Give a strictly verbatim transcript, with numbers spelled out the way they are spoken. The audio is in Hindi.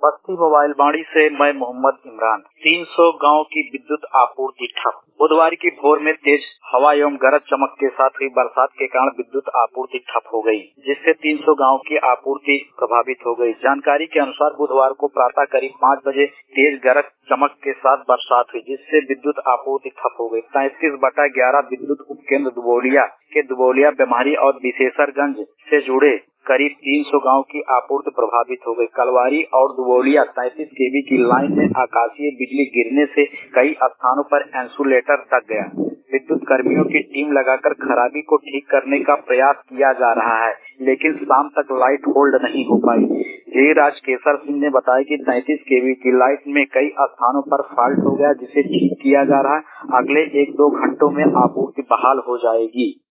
बस्ती मोबाइल बाड़ी से मैं मोहम्मद इमरान। तीन सौ गांव की विद्युत आपूर्ति ठप। बुधवार की भोर में तेज हवा एवं गरज चमक के साथ हुई बरसात के कारण विद्युत आपूर्ति ठप हो गई, जिससे तीन सौ गांव की आपूर्ति प्रभावित हो गई। जानकारी के अनुसार बुधवार को प्रातः करीब पाँच बजे तेज गरज चमक के साथ बरसात हुई, जिससे विद्युत आपूर्ति ठप हो गई। तैंतीस बटा ग्यारह विद्युत उपकेंद्र दुबौलिया के दुबौलिया बेमारी और विशेषरगंज से जुड़े करीब तीन सौ गांव की आपूर्ति प्रभावित हो गई। कलवारी और दुबौलिया तैंतीस केवी की लाइन में आकाशीय बिजली गिरने से कई स्थानों पर इंसुलेटर दब गया। विद्युत कर्मियों की टीम लगाकर खराबी को ठीक करने का प्रयास किया जा रहा है, लेकिन शाम तक लाइट होल्ड नहीं हो पाई। जे राजकेशर सिंह ने बताया कि तैंतीस केवी की लाइट में कई स्थानों पर फॉल्ट हो गया, जिसे ठीक किया जा रहा है। अगले एक दो घंटों में आपूर्ति बहाल हो जाएगी।